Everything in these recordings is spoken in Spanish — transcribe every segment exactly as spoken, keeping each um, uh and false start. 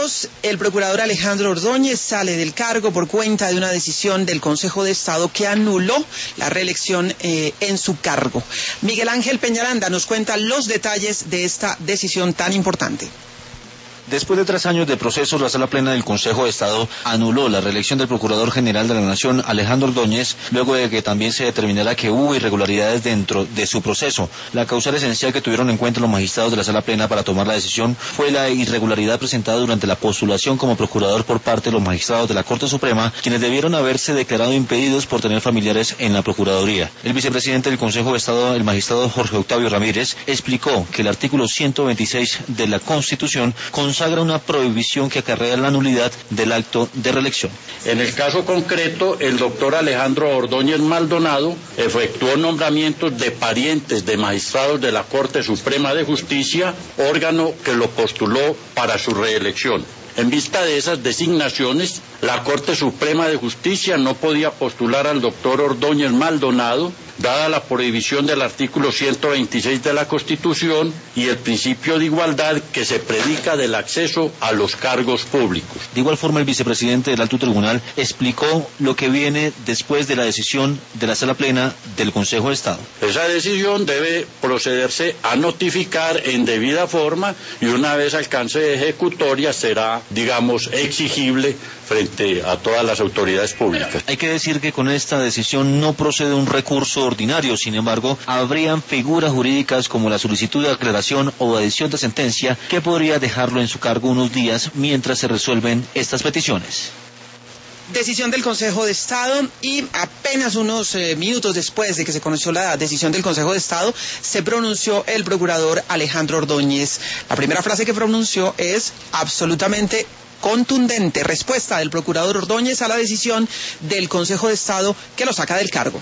minutos, el procurador Alejandro Ordóñez sale del cargo por cuenta de una decisión del Consejo de Estado que anuló la reelección eh, en su cargo. Miguel Ángel Peñaranda nos cuenta los detalles de esta decisión tan importante. Después de tres años de procesos, la Sala Plena del Consejo de Estado anuló la reelección del Procurador General de la Nación, Alejandro Ordóñez, luego de que también se determinara que hubo irregularidades dentro de su proceso. La causal esencial que tuvieron en cuenta los magistrados de la Sala Plena para tomar la decisión fue la irregularidad presentada durante la postulación como procurador por parte de los magistrados de la Corte Suprema, quienes debieron haberse declarado impedidos por tener familiares en la Procuraduría. El vicepresidente del Consejo de Estado, el magistrado Jorge Octavio Ramírez, explicó que el artículo ciento veintiséis de la Constitución consagra una prohibición que acarrea la nulidad del acto de reelección. En el caso concreto, el doctor Alejandro Ordóñez Maldonado efectuó nombramientos de parientes de magistrados de la Corte Suprema de Justicia, órgano que lo postuló para su reelección. En vista de esas designaciones, la Corte Suprema de Justicia no podía postular al doctor Ordóñez Maldonado, dada la prohibición del artículo ciento veintiséis de la Constitución y el principio de igualdad que se predica del acceso a los cargos públicos. De igual forma, el vicepresidente del Alto Tribunal explicó lo que viene después de la decisión de la Sala Plena del Consejo de Estado. Esa decisión debe procederse a notificar en debida forma y una vez alcance de ejecutoria será, digamos, exigible frente a todas las autoridades públicas. Hay que decir que con esta decisión no procede un recurso ordinario, sin embargo, habrían figuras jurídicas como la solicitud de aclaración o adición de sentencia que podría dejarlo en su cargo unos días mientras se resuelven estas peticiones. Decisión del Consejo de Estado y apenas unos eh, minutos después de que se conoció la decisión del Consejo de Estado, se pronunció el procurador Alejandro Ordóñez. La primera frase que pronunció es absolutamente contundente, respuesta del procurador Ordóñez a la decisión del Consejo de Estado que lo saca del cargo.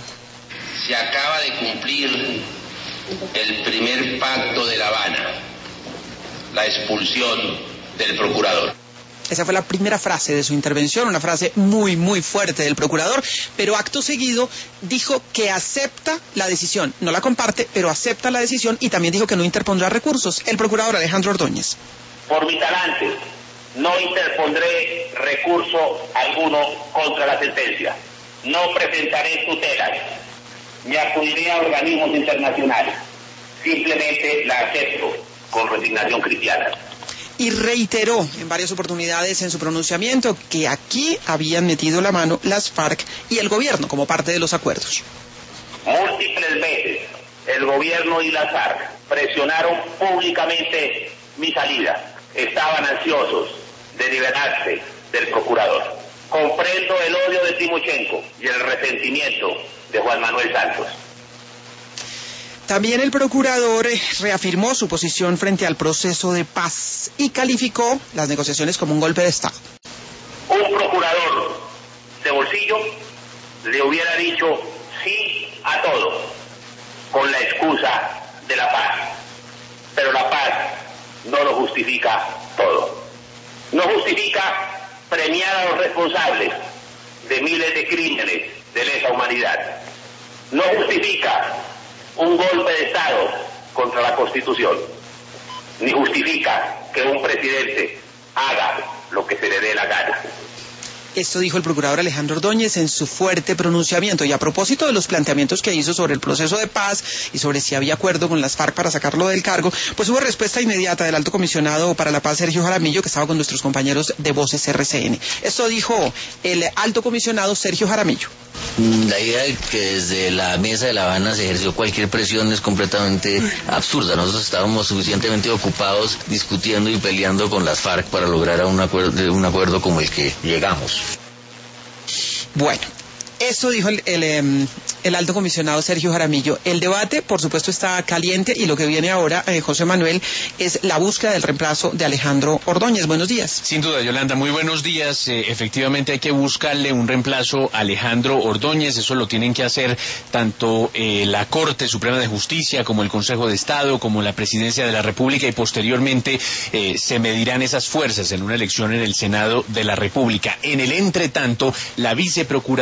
Se acaba de cumplir el primer pacto de La Habana, la expulsión del procurador. Esa fue la primera frase de su intervención, una frase muy, muy fuerte del procurador, pero acto seguido dijo que acepta la decisión, no la comparte, pero acepta la decisión y también dijo que no interpondrá recursos. El procurador Alejandro Ordóñez. Por mi talante, no interpondré recurso alguno contra la sentencia, no presentaré tutelas, me acudiré a organismos internacionales, simplemente la acepto con resignación cristiana. Y reiteró en varias oportunidades en su pronunciamiento que aquí habían metido la mano las FARC y el gobierno como parte de los acuerdos. Múltiples veces el gobierno y las FARC presionaron públicamente mi salida. Estaban ansiosos de liberarse del procurador. Comprendo el odio de Timochenko y el resentimiento de Juan Manuel Santos. También el procurador reafirmó su posición frente al proceso de paz y calificó las negociaciones como un golpe de Estado. Un procurador de bolsillo le hubiera dicho sí a todo con la excusa de la paz, pero la paz no lo justifica todo. No justifica premiar a los responsables de miles de crímenes de lesa humanidad. No justifica un golpe de Estado contra la Constitución, ni justifica que un presidente haga lo que se le dé la gana. Esto dijo el procurador Alejandro Ordóñez en su fuerte pronunciamiento. Y a propósito de los planteamientos que hizo sobre el proceso de paz y sobre si había acuerdo con las FARC para sacarlo del cargo, pues hubo respuesta inmediata del alto comisionado para la paz, Sergio Jaramillo, que estaba con nuestros compañeros de Voces R C N. Esto dijo el alto comisionado Sergio Jaramillo. La idea de que desde la mesa de La Habana se ejerció cualquier presión es completamente absurda. Nosotros estábamos suficientemente ocupados discutiendo y peleando con las FARC para lograr un acuerdo, un acuerdo como el que llegamos. Bueno, eso dijo el, el, el alto comisionado Sergio Jaramillo. El debate, por supuesto, está caliente y lo que viene ahora, eh, José Manuel, es la búsqueda del reemplazo de Alejandro Ordóñez. Buenos días. Sin duda, Yolanda, muy buenos días. Eh, efectivamente hay que buscarle un reemplazo a Alejandro Ordóñez. Eso lo tienen que hacer tanto eh, la Corte Suprema de Justicia como el Consejo de Estado, como la Presidencia de la República, y posteriormente eh, se medirán esas fuerzas en una elección en el Senado de la República. En el entretanto, la viceprocuradora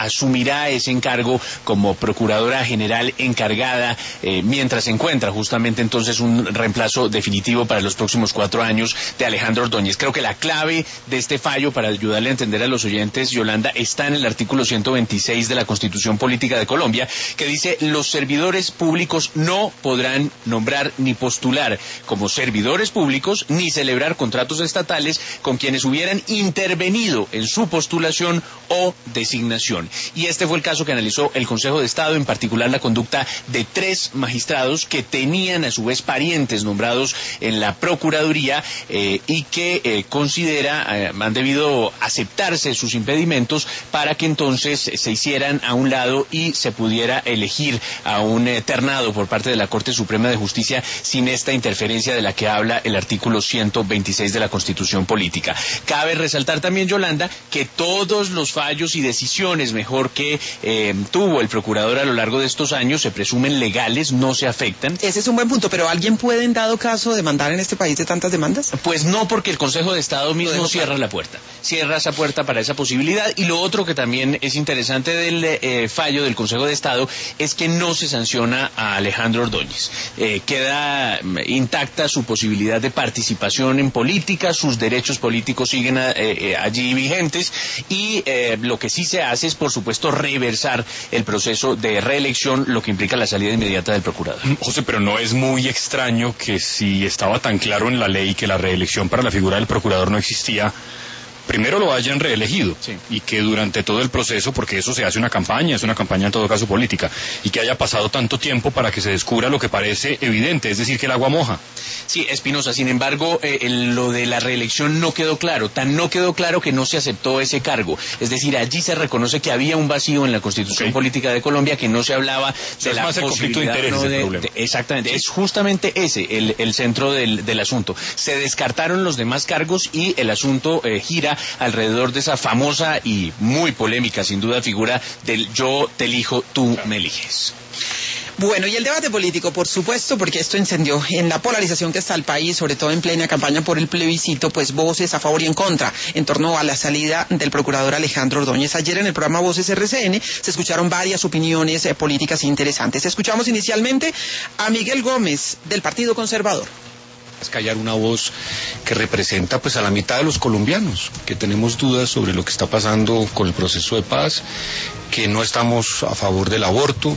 asumirá ese encargo como Procuradora General encargada eh, mientras se encuentra justamente entonces un reemplazo definitivo para los próximos cuatro años de Alejandro Ordóñez. Creo que la clave de este fallo, para ayudarle a entender a los oyentes, Yolanda, está en el artículo ciento veintiséis de la Constitución Política de Colombia, que dice: los servidores públicos no podrán nombrar ni postular como servidores públicos ni celebrar contratos estatales con quienes hubieran intervenido en su postulación o designación. Y este fue el caso que analizó el Consejo de Estado, en particular la conducta de tres magistrados que tenían a su vez parientes nombrados en la Procuraduría eh, y que eh, considera eh, han debido aceptarse sus impedimentos para que entonces se hicieran a un lado y se pudiera elegir a un eh, ternado por parte de la Corte Suprema de Justicia sin esta interferencia de la que habla el artículo ciento veintiséis de la Constitución Política. Cabe resaltar también, Yolanda, que todos los fallos y decisiones mejor que eh, tuvo el procurador a lo largo de estos años se presumen legales, no se afectan. Ese es un buen punto, pero ¿alguien puede en dado caso demandar en este país de tantas demandas? Pues no, porque el Consejo de Estado mismo cierra la puerta, cierra esa puerta para esa posibilidad. Y lo otro que también es interesante del eh, fallo del Consejo de Estado es que no se sanciona a Alejandro Ordóñez. Eh, queda intacta su posibilidad de participación en política, sus derechos políticos siguen a, eh, allí vigentes y eh, lo que sí se hace es, por supuesto, reversar el proceso de reelección, lo que implica la salida inmediata del procurador. José, pero no es muy extraño que si estaba tan claro en la ley que la reelección para la figura del procurador no existía, primero lo hayan reelegido, sí, y que durante todo el proceso, porque eso se hace una campaña, es una campaña en todo caso política, y que haya pasado tanto tiempo para que se descubra lo que parece evidente, es decir, que el agua moja. Sí, Espinosa, sin embargo, eh, el, lo de la reelección no quedó claro, tan no quedó claro que no se aceptó ese cargo, es decir, allí se reconoce que había un vacío en la Constitución okay. Política de Colombia, que no se hablaba de o sea, la es más posibilidad el conflicto de interés, no, de, el problema. De, exactamente, sí. Es justamente ese el, el centro del, del asunto. Se descartaron los demás cargos y el asunto eh, gira alrededor de esa famosa y muy polémica, sin duda, figura del yo te elijo, tú me eliges. Bueno, y el debate político, por supuesto, porque esto encendió en la polarización que está el país, sobre todo en plena campaña por el plebiscito, pues voces a favor y en contra en torno a la salida del procurador Alejandro Ordóñez. Ayer en el programa Voces R C N se escucharon varias opiniones eh, políticas interesantes. Escuchamos inicialmente a Miguel Gómez, del Partido Conservador. Es callar una voz que representa pues a la mitad de los colombianos, que tenemos dudas sobre lo que está pasando con el proceso de paz, que no estamos a favor del aborto,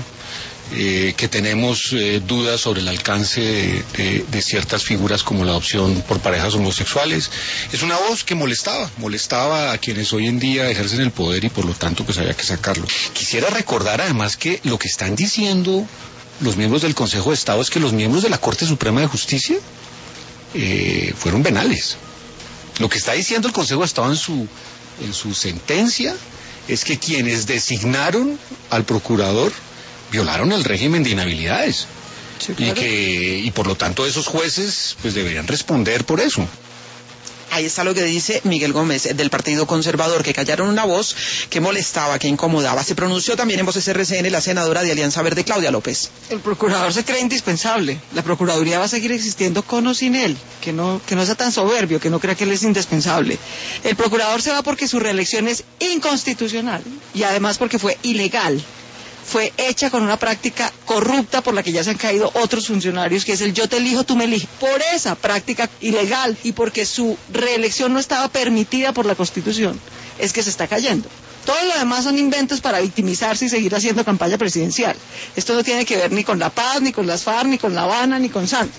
Eh, que tenemos eh, dudas sobre el alcance de, de, de ciertas figuras como la adopción por parejas homosexuales. Es una voz que molestaba, molestaba a quienes hoy en día ejercen el poder y por lo tanto pues había que sacarlo. Quisiera recordar además que lo que están diciendo los miembros del Consejo de Estado es que los miembros de la Corte Suprema de Justicia eh, fueron venales. Lo que está diciendo el Consejo de Estado en su, en su sentencia es que quienes designaron al procurador violaron el régimen de inhabilidades, sí, claro. y que y por lo tanto esos jueces pues deberían responder por eso. Ahí está lo que dice Miguel Gómez del Partido Conservador, que callaron una voz que molestaba, que incomodaba. Se pronunció también en Voces R C N la senadora de Alianza Verde, Claudia López. El procurador se cree indispensable. La Procuraduría va a seguir existiendo con o sin él. Que no, que no sea tan soberbio, que no crea que él es indispensable. El procurador se va porque su reelección es inconstitucional y además porque fue ilegal. Fue hecha con una práctica corrupta por la que ya se han caído otros funcionarios, que es el yo te elijo, tú me eliges. Por esa práctica ilegal y porque su reelección no estaba permitida por la Constitución, es que se está cayendo. Todo lo demás son inventos para victimizarse y seguir haciendo campaña presidencial. Esto no tiene que ver ni con La Paz, ni con las FARC, ni con La Habana, ni con Santos.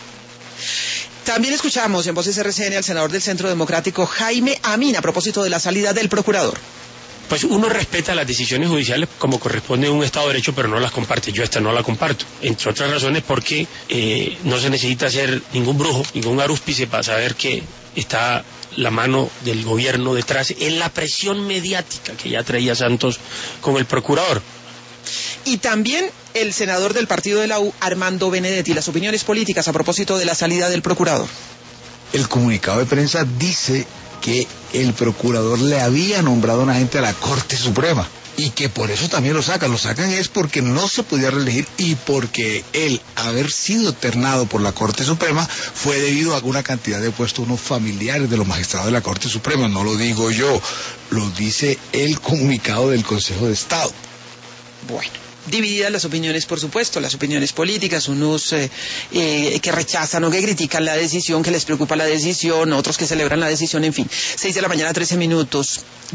También escuchamos en Voces R C N al senador del Centro Democrático, Jaime Amín, a propósito de la salida del procurador. Pues uno respeta las decisiones judiciales como corresponde a un Estado de Derecho, pero no las comparte. Yo esta no la comparto, entre otras razones porque eh, no se necesita ser ningún brujo, ningún arúspice para saber que está la mano del gobierno detrás en la presión mediática que ya traía Santos con el procurador. Y también el senador del partido de la U, Armando Benedetti, las opiniones políticas a propósito de la salida del procurador. El comunicado de prensa dice que el procurador le había nombrado a un agente de la Corte Suprema. y que por eso también lo sacan. Lo sacan es porque no se podía reelegir y porque él, haber sido ternado por la Corte Suprema, fue debido a una cantidad de puestos unos familiares de los magistrados de la Corte Suprema. No lo digo yo, lo dice el comunicado del Consejo de Estado. Bueno, divididas las opiniones, por supuesto, las opiniones políticas, unos eh, eh, que rechazan o que critican la decisión, que les preocupa la decisión, otros que celebran la decisión, en fin. Seis de la mañana, trece minutos.